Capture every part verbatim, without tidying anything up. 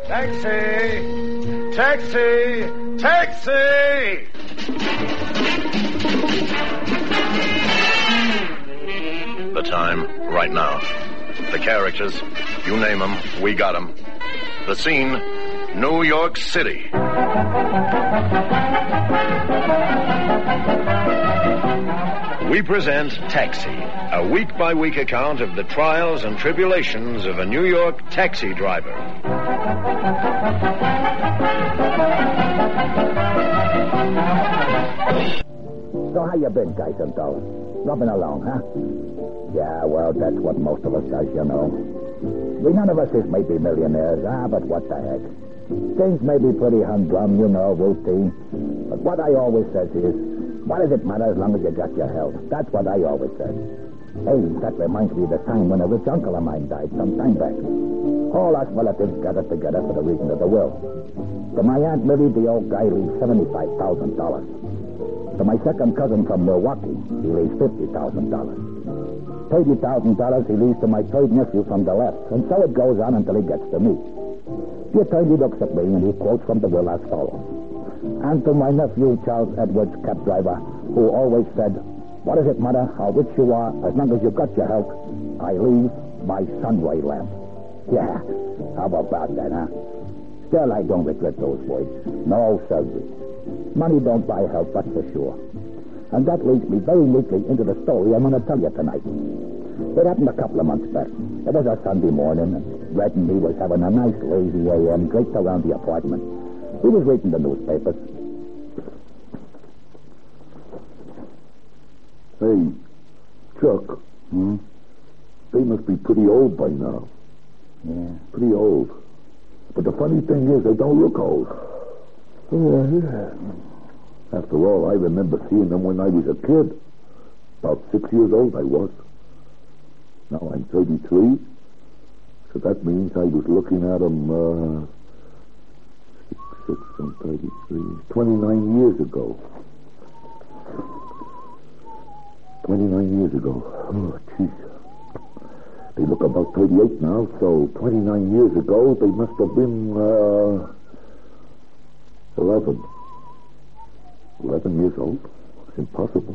Taxi! Taxi! Taxi! The time, right now. The characters, you name them, we got them. The scene, New York City. We present Taxi, a week-by-week account of the trials and tribulations of a New York taxi driver. So how you been, guys and dolls? Rubbing along, huh? Yeah, well, that's what most of us does, you know. We none of us is maybe millionaires, ah, but what the heck. Things may be pretty humdrum, you know, routine. But what I always says is, what does it matter as long as you got your health? That's what I always said. Hey, that reminds me of the time when a rich uncle of mine died some time back. All us relatives gathered together for the reading of the will. To my Aunt Millie, the old guy leaves seventy-five thousand dollars. To my second cousin from Milwaukee, he leaves fifty thousand dollars. thirty thousand dollars he leaves to my third nephew from the left, and so it goes on until he gets to me. The attorney looks at me and he quotes from the will as follows. And to my nephew, Charles Edwards, cab driver, who always said, what does it matter how rich you are as long as you got your health? I leave my sunray lamp. Yeah, how about that, huh? Still, I don't regret those words. No, sir. Money don't buy health, that's for sure. And that leads me very neatly into the story I'm going to tell you tonight. It happened a couple of months back. It was a Sunday morning, and Red and me was having a nice lazy A M draped around the apartment. He was reading the newspapers. Hey, Chuck. Hmm? They must be pretty old by now. Yeah. Pretty old. But the funny thing is, they don't look old. Yeah, yeah. After all, I remember seeing them when I was a kid. About six years old I was. Now I'm thirty-three. So that means I was looking at them, uh... Six, six, and thirty-three. Twenty-nine years ago. Twenty-nine years ago. Oh, jeez. They look about thirty-eight now, so twenty-nine years ago, they must have been, uh... eleven. Eleven years old? It's impossible.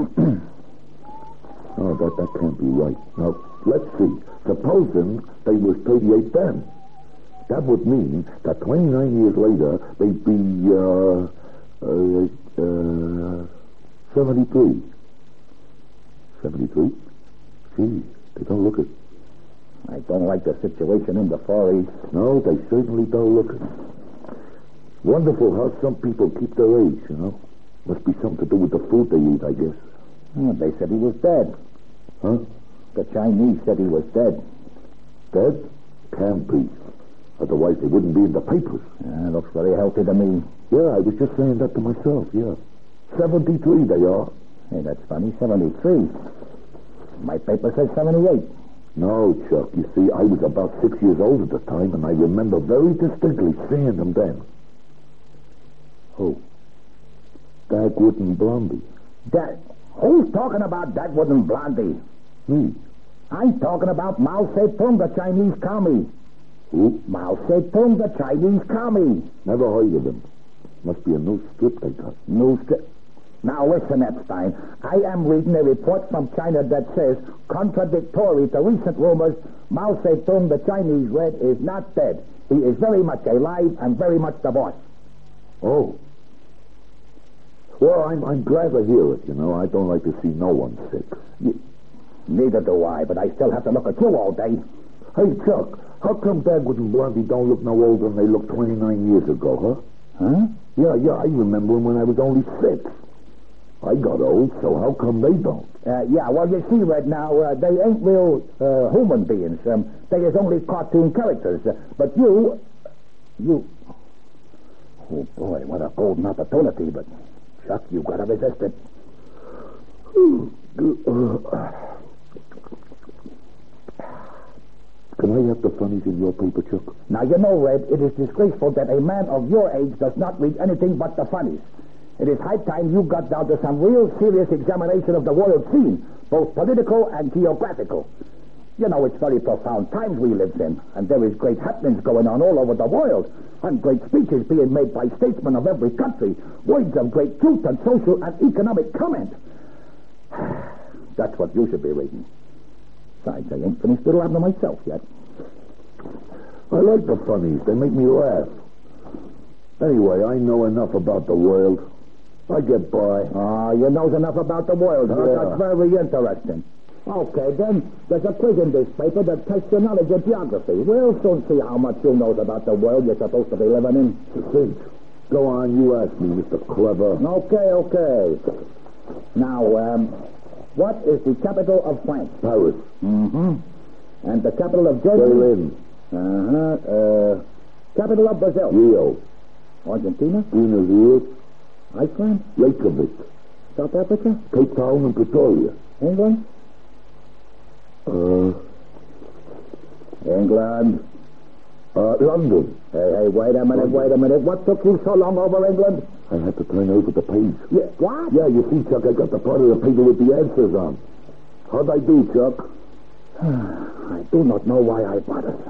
No, that, that can't be right. Now, let's see. Supposing they was thirty-eight then. That would mean that twenty-nine years later, they'd be, uh, uh, uh, seventy-three. seventy-three? Gee, they don't look it. I don't like the situation in the Far East. No, they certainly don't look it. Wonderful how some people keep their age, you know. Must be something to do with the food they eat, I guess. Oh, they said he was dead. Huh? The Chinese said he was dead. Dead? Can't be. Otherwise, they wouldn't be in the papers. Yeah, looks very healthy to me. Yeah, I was just saying that to myself, yeah. seventy-three they are. Hey, that's funny. seventy-three. My paper says seventy-eight. No, Chuck. You see, I was about six years old at the time, and I remember very distinctly seeing them then. Who? Dagwood and Blondie. That... Who's talking about Dagwood and Blondie? Me. I'm talking about Mao Zedong, the Chinese commie. Who? Mao Zedong, the Chinese commie. Never heard of him. Must be a new strip they got. New strip? Now listen, Epstein. I am reading a report from China that says, contradictory to recent rumors, Mao Zedong, the Chinese Red, is not dead. He is very much alive and very much the boss. Oh. Well, I'm I'm glad to hear it, you know. I don't like to see no one sick. You, neither do I, but I still have to look at you all day. Hey, Chuck, how come Dagwood and Blondie don't look no older than they looked twenty-nine years ago, huh? Huh? Yeah, yeah, I remember them when I was only six. I got old, so how come they don't? Uh, yeah, well, you see, Red, now, uh, they ain't real uh, human beings. Um, they is only cartoon characters. Uh, but you... You... Oh, boy, what a golden opportunity, but... Chuck, you gotta resist it. Can I have the funnies in your paper, Chuck? Now, you know, Red, it is disgraceful that a man of your age does not read anything but the funnies. It is high time you got down to some real serious examination of the world scene, both political and geographical. You know, it's very profound times we live in, and there is great happenings going on all over the world, and great speeches being made by statesmen of every country, words of great truth and social and economic comment. That's what you should be reading. Besides, I ain't finished Little Abner myself yet. I like the funnies. They make me laugh. Anyway, I know enough about the world. I get by. Ah, you knows enough about the world, huh? Yeah. That's very interesting. Okay, then, there's a quiz in this paper that tests your knowledge of geography. We'll soon see how much you knows about the world you're supposed to be living in. Think. Go on, you ask me, Mister Clever. Okay, okay. Now, um, what is the capital of France? Paris. Mm-hmm. And the capital of Germany? Berlin. Uh-huh. Uh, capital of Brazil? Rio. Argentina? Buenos Aires. Iceland? Reykjavik. South Africa? Cape Town and Pretoria. England? Uh, England. uh, London. Hey, hey, wait a minute, wait a minute. What took you so long over England? I had to turn over the page. Yeah, what? Yeah, you see, Chuck, I got the part of the paper with the answers on. How'd I do, Chuck? I do not know why I bothered.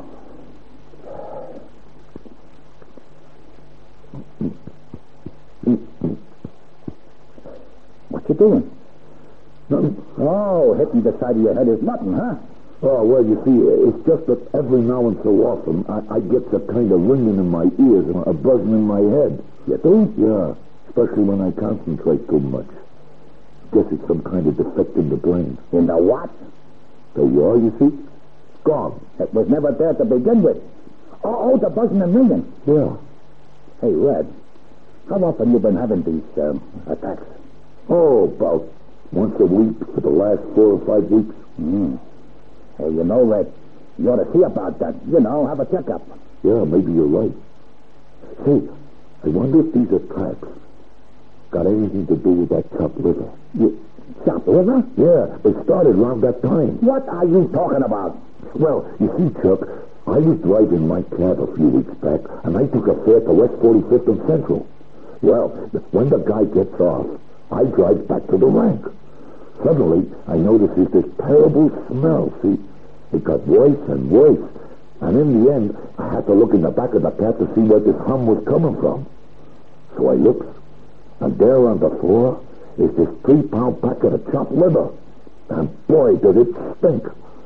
What you doing? Nothing. Oh, hitting the side of your head is nothing, huh? Oh, well, you see, it's just that every now and so often I, I get a kind of ringing in my ears and a buzzing in my head. You do? Yeah, especially when I concentrate too much. Guess it's some kind of defect in the brain. In the what? There you are, you see? Gone. It was never there to begin with. Oh, oh the buzzing and ringing. Yeah. Hey, Red, how often you been having these um, attacks? Oh, about once a week for the last four or five weeks. Mm. Hey, you know, Red, you ought to see about that. You know, have a checkup. Yeah, maybe you're right. Say, I wonder if these attacks got anything to do with that chopped liver. You, chopped liver? Yeah, it started around that time. What are you talking about? Well, you see, Chuck, I was driving my cab a few weeks back, and I took a fare to West forty-fifth and Central. Well, when the guy gets off, I drive back to the rank. Suddenly, I notices this terrible smell, see? It got worse and worse. And in the end, I had to look in the back of the cab to see where this hum was coming from. So I looked, and there on the floor is this three-pound packet of chopped liver. And boy, did it stink.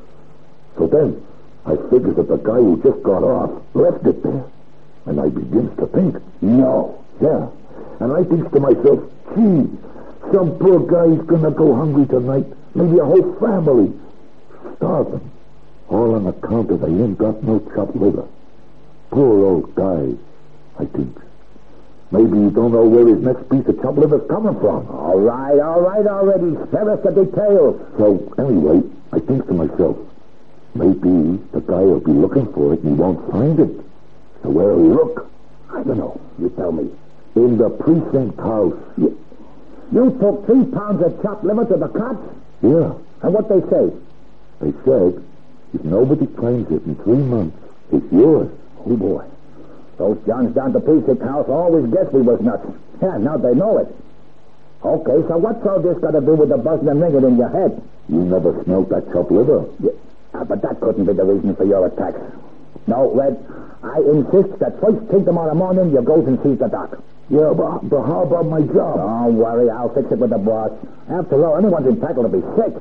So then, I figured that the guy who just got off left it there. And I begins to think, no, yeah. And I thinks to myself, gee, some poor guy's gonna go hungry tonight. Maybe a whole family. Starving. All on account of they ain't got no chopped liver. Poor old guy, I think. Maybe he don't know where his next piece of chopped liver's coming from. All right, all right already. Spare us the details. So, anyway, I think to myself, maybe the guy will be looking for it and he won't find it. So where'll he look? I don't know. You tell me. In the precinct house. You, you took three pounds of chopped liver to the cops? Yeah. And what they say? They said, if nobody claims it in three months, it's yours. Oh, boy. Those Johns down at the precinct house always guessed we was nuts. Yeah, now they know it. Okay, so what's all this got to do with the buzzing and ringing in your head? You never smelt that chopped liver. Yeah, ah, but that couldn't be the reason for your attacks. No, Red, I insist that first thing tomorrow morning you goes and sees the doc. Yeah, but, but how about my job? Don't worry, I'll fix it with the boss. After all, anyone's entitled to be sick.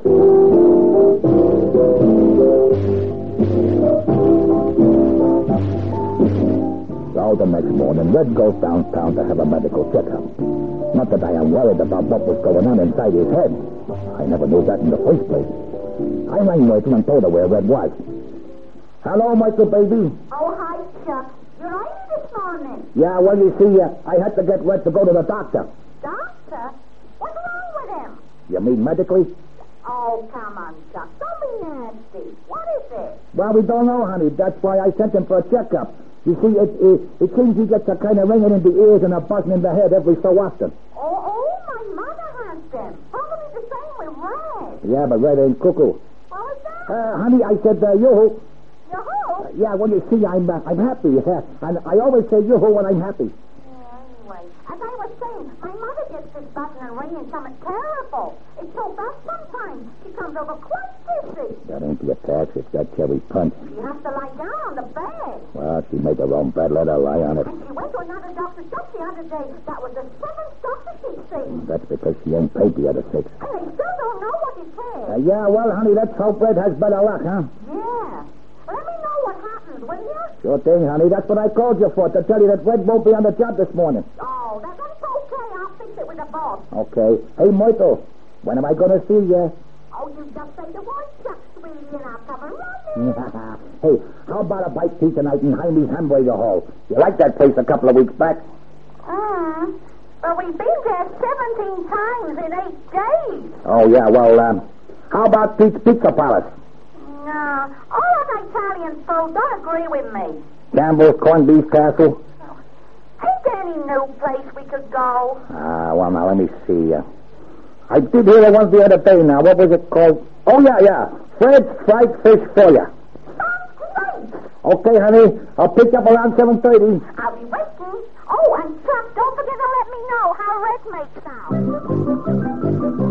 So the next morning, Red goes downtown to have a medical checkup. Not that I am worried about what was going on inside his head. I never knew that in the first place. I rang Myrtle and told her where Red was. Hello, Myrtle, baby. Oh, hi, Chuck. You're early this morning. Yeah, well, you see, uh, I had to get Red to go to the doctor. Doctor? What's wrong with him? You mean medically? Oh, come on, Chuck. Don't be nasty. What is it? Well, we don't know, honey. That's why I sent him for a checkup. You see, it, it, it seems he gets a kind of ringing in the ears and a buzzing in the head every so often. Oh, oh, my mother has them. Probably the same with Red. Yeah, but Red ain't cuckoo. What was that? Uh, honey, I said, uh, yoo-hoo. Yoo-hoo? Uh, yeah, well, you see, I'm uh, I'm happy. Yeah. And I always say yoo-hoo when I'm happy. Yeah, anyway, as I was saying, my mother gets the always buzzing and ringing something terrible. It's so bad sometimes. She comes over quite dizzy. That ain't the attacks. It's that cherry punch. She has to lie down on the bed. Well, she made her own bed. Let her lie on it. And she went to another doctor's shop the other day. That was the seventh doctor she'd seen. That's because she ain't paid the other six. And they still don't know what he said. Uh, yeah, well, honey, let's hope Red has better luck, huh? Yeah. Let me know what happens, will you? Sure thing, honey. That's what I called you for, to tell you that Red won't be on the job this morning. Oh, that, that's okay. I'll fix it with the boss. Okay. Hey, Myrtle, when am I going to see you? Oh, you just say the word, Chuck, sweetie, and I'll come running. Hey, how about a bite tea tonight in Heine's Hamburger Hall? You liked that place a couple of weeks back? Hmm. Well, we've been there seventeen times in eight days. Oh, yeah, well, um, how about Pete's Pizza Palace? No, all of Italian food don't agree with me. Campbell's Corned Beef Castle? Ain't there any new place we could go? Ah, well, now, let me see. Uh, I did hear it once the other day now. What was it called? Oh, yeah, yeah. Fred's Fried Fish for you. Sounds great. Okay, honey. I'll pick you up around seven thirty. I'll be waiting. Oh, and Chuck, don't forget to let me know how Red makes out.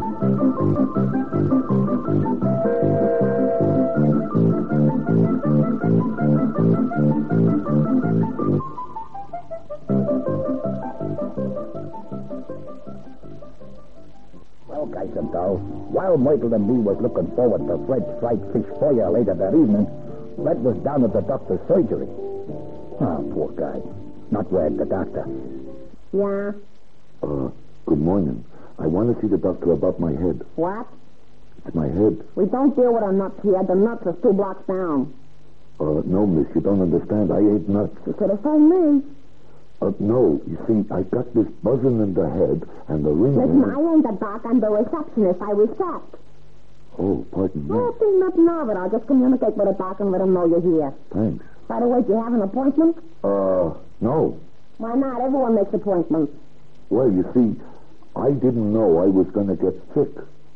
Well, guys and dolls, while Myrtle and me was looking forward to Fred's fried fish for you later that evening, Red was down at the doctor's surgery. Oh, poor guy. Not Red, the doctor. Yeah? Uh, good morning. I want to see the doctor about my head. What? It's my head. We don't deal with our nuts here. The nuts is two blocks down. Uh, no, miss, you don't understand. I ate nuts. You could have told me. Uh, no, you see, I got this buzzing in the head and the ringing. Listen, I ain't the doc. I'm the receptionist. I respect. Oh, pardon me. Oh, think nothing of it. I'll just communicate with the doc and let him know you're here. Thanks. By the way, do you have an appointment? Uh, no. Why not? Everyone makes appointments. Well, you see, I didn't know I was going to get sick.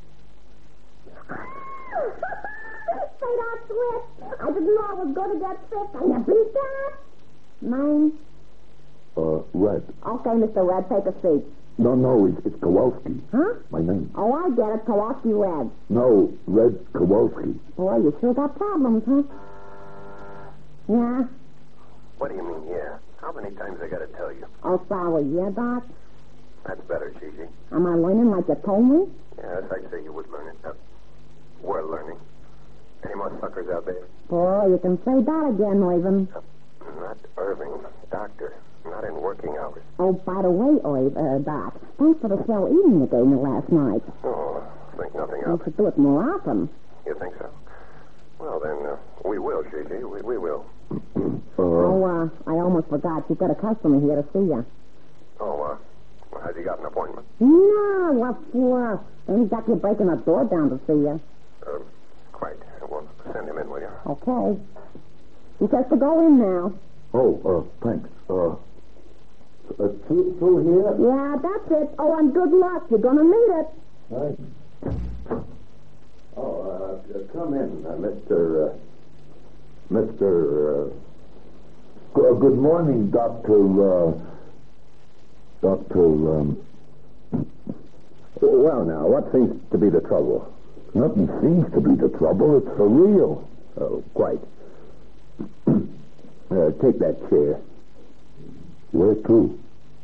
Straight out sweat. I didn't know I was going to get sick. Can you beat that? Mine? Uh, Red. Okay, Mister Red, take a seat. No, no, it's, it's Kowalski. Huh? My name. Oh, I get it. Kowalski Red. No, Red Kowalski. Boy, you sure got problems, huh? Yeah? What do you mean, yeah? How many times I gotta tell you? Oh, sorry. Yeah, Doc? That's better, Gigi. Am I learning like you told me? Yes, I'd say you would learn it. Uh, we're learning. Any more suckers out there? Boy, you can say that again, Irvin. Uh, not Irving. Doctor. Not in working hours. Oh, by the way, Irv, uh, Doc, thanks for the swell eating you gave me last night. Oh, think nothing You of it. should do it more often. You think so? Well, then, uh, we will, Gigi. We, we will. Uh, Oh, uh, I almost forgot. You've got a customer here to see you. Oh, uh, well, has he got an appointment? No, what for? Ain't got you breaking the door down to see you. Uh, quite. Well, send him in, will you? Okay. He says to go in now. oh, uh, thanks. Uh, uh through, through here? Yeah, that's it. Oh, and good luck. You're going to need it. Thanks. Oh, uh, come in, uh, Mister Uh, Mister Uh, g- good morning, Doctor Uh, Doctor Um, Well, now, what seems to be the trouble? nothing seems to be the trouble. It's for real. Oh, quite. uh, take that chair. Where to?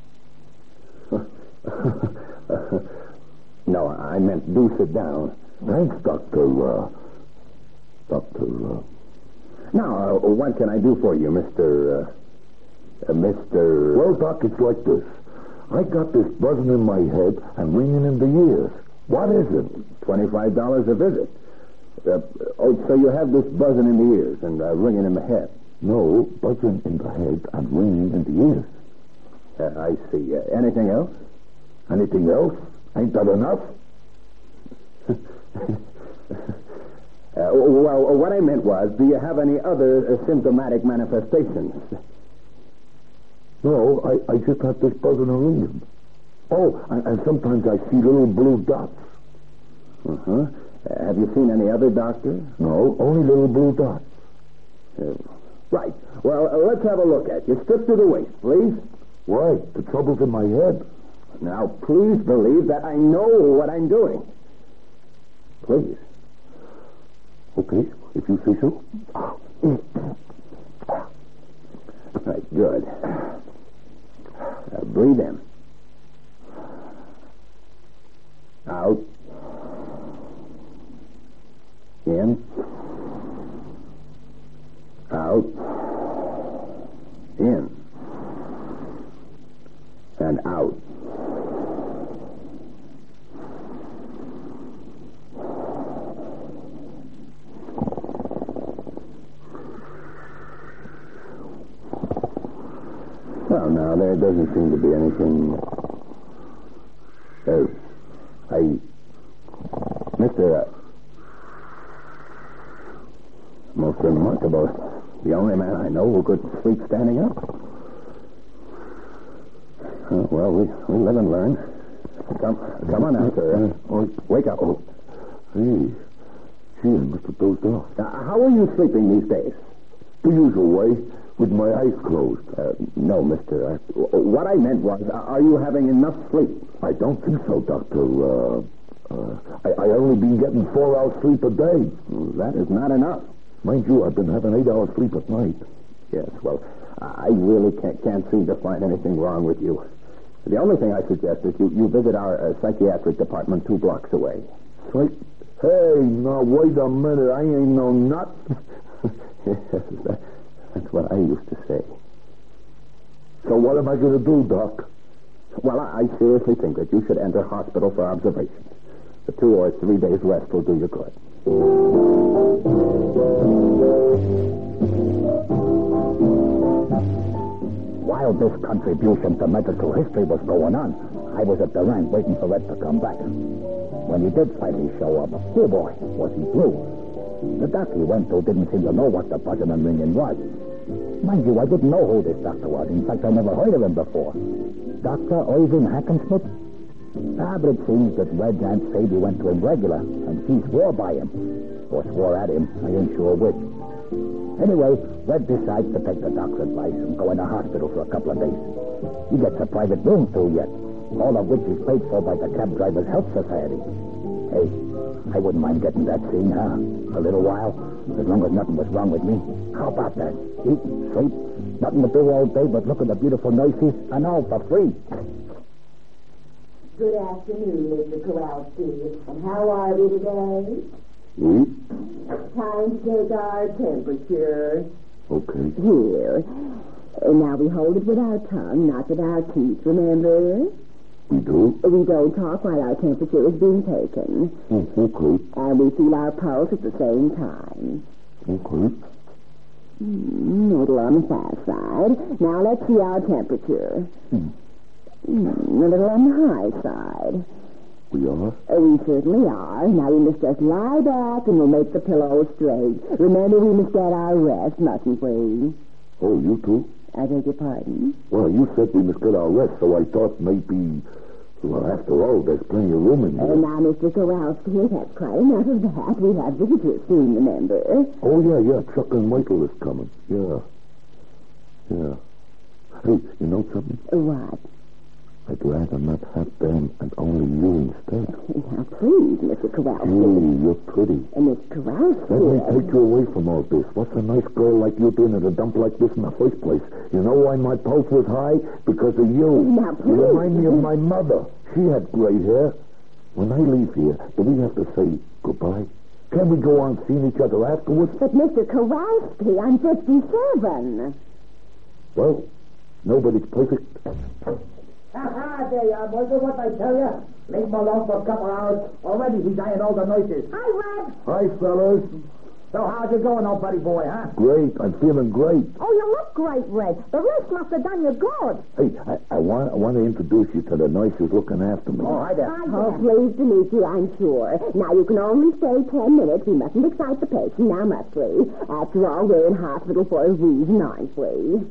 No, I meant do sit down. Thanks, Doctor Uh, Doctor Uh, Now, uh, what can I do for you, Mister Uh, uh, Mister Well, Doc, it's like this. I got this buzzing in my head and ringing in the ears. What is it? Twenty-five dollars a visit. Uh, oh, so you have this buzzing in the ears and uh, ringing in the head. No, buzzing in the head and ringing in the ears. Uh, I see. Uh, anything else? Anything else? Ain't that enough? Uh, well, what I meant was, do you have any other uh, symptomatic manifestations? No, I, I just have this buzzing and ringing. Oh, and, and sometimes I see little blue dots. Uh-huh. Uh, have you seen any other doctor? No, only little blue dots. Uh, right. Well, uh, let's have a look at you. Strip to the waist, please. Why? The trouble's in my head. Now, please believe that I know what I'm doing. Please. Okay, if you say so. Right, good. Now, breathe in. Out. In. Out. In. And out. Well, now, there doesn't seem to be anything... Uh, I... Mister... Uh, most remarkable. The only man I know who could sleep standing up. Uh, well, we, we live and learn. Come, come on now, sir. Uh, oh, wake up. Oh. Hey, gee, I must have dozed off. Now, how are you sleeping these days? The usual way, with my eyes closed. Uh, no, mister. Uh, what I meant was, uh, are you having enough sleep? I don't think so, Doctor. Uh, uh, I, I only been getting four hours sleep a day. Well, that is not enough. Mind you, I've been having eight hours sleep at night. Yes, well, I really can't, can't seem to find anything wrong with you. The only thing I suggest is you, you visit our uh, psychiatric department two blocks away. Psych? Hey, now, wait a minute. I ain't no nut. Yes, that, that's what I used to say. So what am I going to do, Doc? Well, I, I seriously think that you should enter hospital for observation. The two or three days rest will do you good. While this contribution to medical history was going on, I was at the rank waiting for Red to come back. When he did finally show up, oh boy, was he blue. The doctor he went to didn't seem to know what the buzzing and ringing was. Mind you, I didn't know who this doctor was. In fact, I never heard of him before. Doctor Irving Hackenschmidt? Ah, but it seems that Red's Aunt Sadie went to him regular, and she swore by him. Or swore at him. I ain't sure which. Anyway, Red decides to take the doctor's advice and go in the hospital for a couple of days. He gets a private room, too, yet. All of which is paid for by the Cab Drivers Health Society. Hey, I wouldn't mind getting that scene, huh? A little while, as long as nothing was wrong with me. How about that? Eat, sleep, nothing to do all day but look at the beautiful nurses, and all for free. Good afternoon, Mister Kowalski. And how are we today? Eat? Time to take our temperature. Okay. Here. Uh, now we hold it with our tongue, not with our teeth, remember? We do? We don't talk while our temperature is being taken. Oh, okay. And we feel our pulse at the same time. Okay. Mm, a little on the fast side. Now let's see our temperature. Hmm. Mm, a little on the high side. We are? Uh, we certainly are. Now we must just lie back and we'll make the pillows straight. Remember, we must get our rest, mustn't we? Oh, you too? I beg your pardon? Well, you said we must get our rest, so I thought maybe... Well, after all, there's plenty of room in here. Uh, now, Mister Kowalski, that's quite enough of that. We have visitors soon, remember? Oh, yeah, yeah. Chuck and Michael is coming. Yeah. Yeah. Hey, you know something? What? I'd rather not have them and only you instead. Now, please, Mister Kowalski. Hey, you're pretty. Uh, Miss Kowalski. Let me take you away from all this. What's a nice girl like you doing at a dump like this in the first place? You know why my pulse was high? Because of you. Now, please. You remind me of my mother. She had gray hair. When I leave here, do we have to say goodbye? Can we go on seeing each other afterwards? But, Mister Kowalski, I'm fifty-seven. Well, nobody's perfect. Ha-ha, there you are, boys. What I tell you? Leave him alone for a couple hours. Already he's eyeing all the nurses. Hi, Red. Hi, fellas. So how's it going, old buddy boy, huh? Great. I'm feeling great. Oh, you look great, Red. The rest must have done you good. Hey, I, I want I want to introduce you to the nurse who's looking after me. Oh, hi there. Oh, pleased to meet you, I'm sure. Now, you can only stay ten minutes. We mustn't excite the patient, now must we? After all, we're in hospital for a reason, aren't we?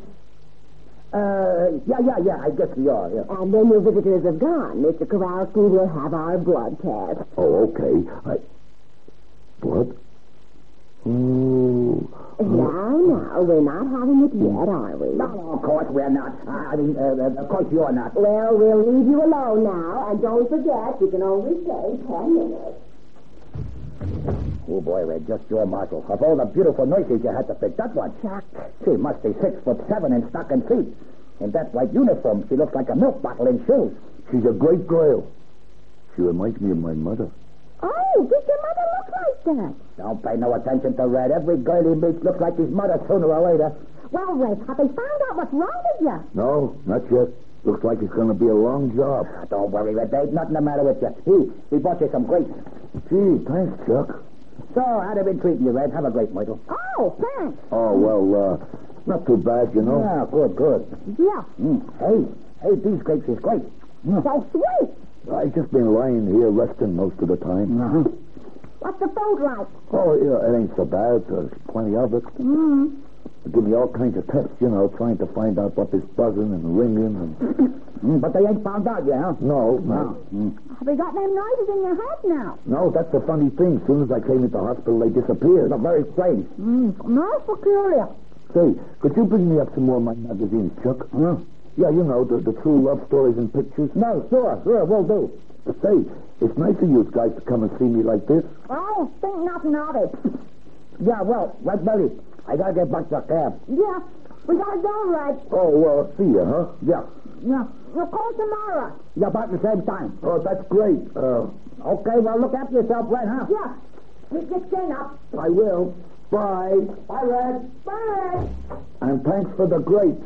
Uh, yeah, yeah, yeah, I guess we are, yeah. And then your visitors have gone. Mister Kowalski will have our blood test. Oh, okay. I... Blood? Ooh. Now, now, we're not having it yet, are we? No, no, of course we're not. I mean, uh, uh, of course you're not. Well, we'll leave you alone now, and don't forget, you can only stay ten minutes. Oh, boy, Red, just your Marshal. Of all the beautiful nurses you had to pick that one. Chuck. She must be six foot seven in stocking feet. In that white uniform, she looks like a milk bottle in shoes. She's a great girl. She reminds me of my mother. Oh, does your mother look like that? Don't pay no attention to Red. Every girl he meets looks like his mother sooner or later. Well, Red, have they found out what's wrong with you? No, not yet. Looks like it's going to be a long job. Ah, don't worry, Red. There ain't nothing the matter with you. He, we bought you some grapes. Gee, thanks, Chuck. So, how they been treating you, Red? Have a grape, Myrtle. Oh, thanks. Oh, well, uh, not too bad, you know. Yeah, good, good. Yeah. Mm. Hey, hey, these grapes is great. Mm. So sweet. I've just been lying here resting most of the time. Uh-huh. What's the food like? Oh, yeah, it ain't so bad. There's plenty of it. Mm. They give me all kinds of tests, you know, trying to find out what is buzzing and ringing. And... mm, but they ain't found out yet, huh? No, no. Mm. Have you got them noises in your head now? No, that's the funny thing. As soon as I came into hospital, they disappeared. They're very strange. Mm. Most peculiar. Say, could you bring me up some more of my magazines, Chuck? Huh? Yeah, you know, the, the true love stories and pictures. No, sure, sure, we'll do. Say, it's nice of you guys to come and see me like this. Oh, think nothing of it. Yeah, well, Red Belly, I gotta get back to the cab. Yeah, we gotta go, Red. Oh, well, see you, huh? Yeah. Yeah. We'll call tomorrow. Yeah, about the same time. Oh, that's great. Uh, Okay, well, look after yourself, Red, huh? Yeah. Keep your chin up. I will. Bye. Bye, Red. Bye. And thanks for the grapes.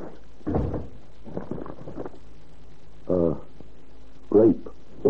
Uh, grape.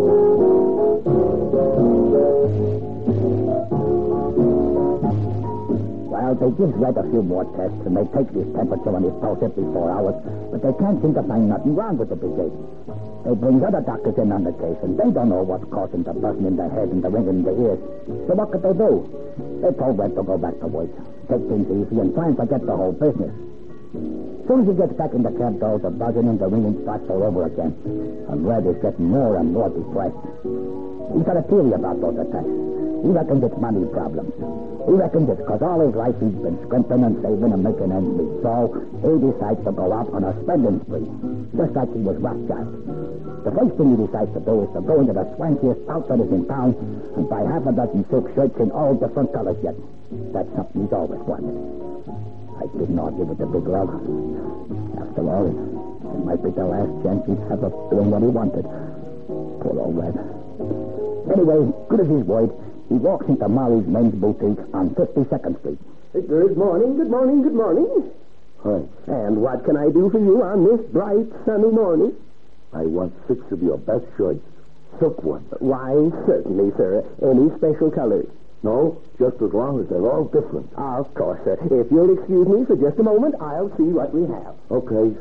Well, they give Red a few more tests, and they take his temperature and his pulse every four hours, but they can't seem to find nothing wrong with the big ape. They bring other doctors in on the case, and they don't know what's causing the buzzing in the head and the ringing in the ears. So what could they do? They told Red to go back to work, take things easy, and try and forget the whole business. As soon as he gets back in the cab, though, the buzzing and the ringing starts all over again, and Red is getting more and more depressed. He's got a theory about those attacks. He reckons it's money problems. He reckons it's because all his life he's been scrimping and saving and making ends meet. So he decides to go out on a spending spree, just like he was Rothschild. The first thing he decides to do is to go into the swankiest outfitters in town and buy half a dozen silk shirts in all different colors yet. That's something he's always wanted. I didn't argue with the big love. After all, it might be the last chance he'd have of doing what he wanted. Poor old Red. Anyway, good as his word, he walks into Murray's men's boutique on fifty-second Street. Good morning, good morning, good morning. Hi. And what can I do for you on this bright, sunny morning? I want six of your best shirts. Silk ones. Why, certainly, sir. Any special colors? No, just as long as they're all different. Of course, sir. If you'll excuse me for just a moment, I'll see what we have. Okay.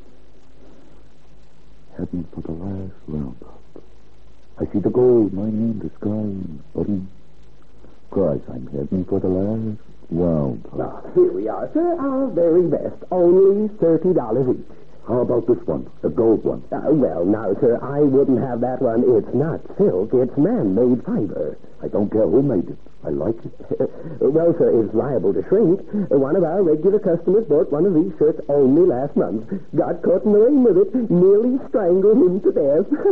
Heading for the last roundup. I see the gold mining in the sky, buddy. Christ, I'm heading for the last roundup. Now, here we are, sir. Our very best. Only thirty dollars each. How about this one, the gold one? Uh, well, now, sir, I wouldn't have that one. It's not silk. It's man-made fiber. I don't care who made it. I like it. Well, sir, it's liable to shrink. One of our regular customers bought one of these shirts only last month. Got caught in the rain with it. Nearly strangled him to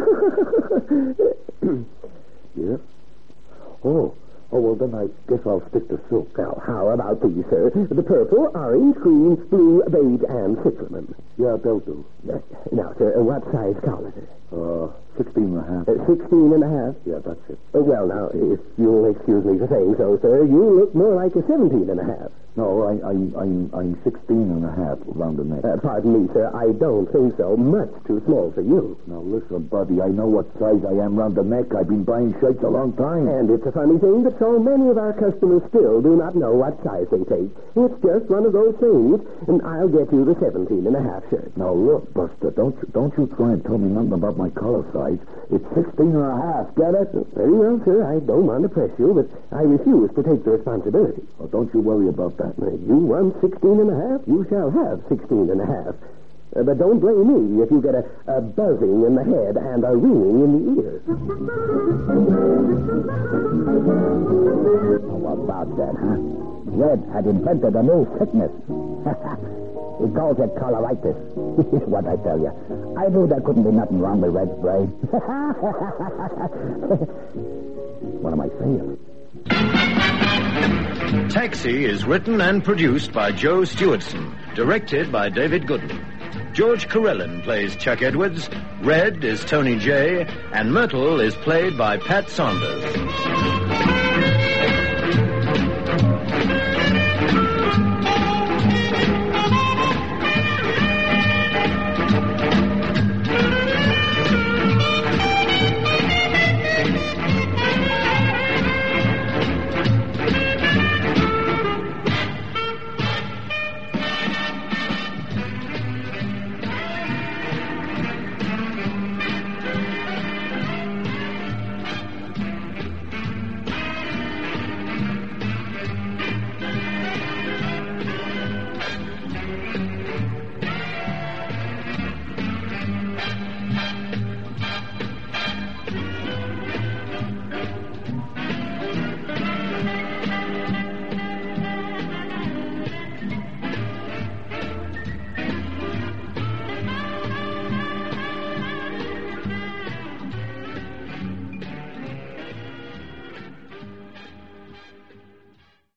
death. Yeah? Oh. Oh, well, then I guess I'll stick to silk. Now, how about these, sir? The purple, orange, green, blue, beige, and cinnamon. Yeah, they'll do. Uh, now, sir, what size collar? Uh, sixteen and a half. Uh, sixteen and a half? Yeah, that's it. Uh, well, now, if you'll excuse me for saying so, sir, you look more like a seventeen and a half. No, I, I, I'm, I'm sixteen and a half around the neck. Uh, pardon me, sir, I don't think so. Much too small for you. Now, listen, buddy, I know what size I am round the neck. I've been buying shirts a long time. And it's a funny thing that so many of our customers still do not know what size they take. It's just one of those things, and I'll get you the seventeen and a half shirt. Now, look, Buster, don't you, don't you try and tell me nothing about my collar size. It's sixteen and a half, get it? Very well, sir, I don't want to press you, but I refuse to take the responsibility. Oh, don't you worry about that. Uh, you want sixteen and a half? You shall have sixteen and a half. Uh, but don't blame me if you get a, a buzzing in the head and a ringing in the ears. How about that, huh? Red had invented a new sickness. He calls it choleritis. What I tell you. I knew there couldn't be nothing wrong with Red's brain. What am I saying? Taxi is written and produced by Joe Stewardson, directed by David Gooden. George Carellin plays Chuck Edwards, Red is Tony Jay, and Myrtle is played by Pat Saunders.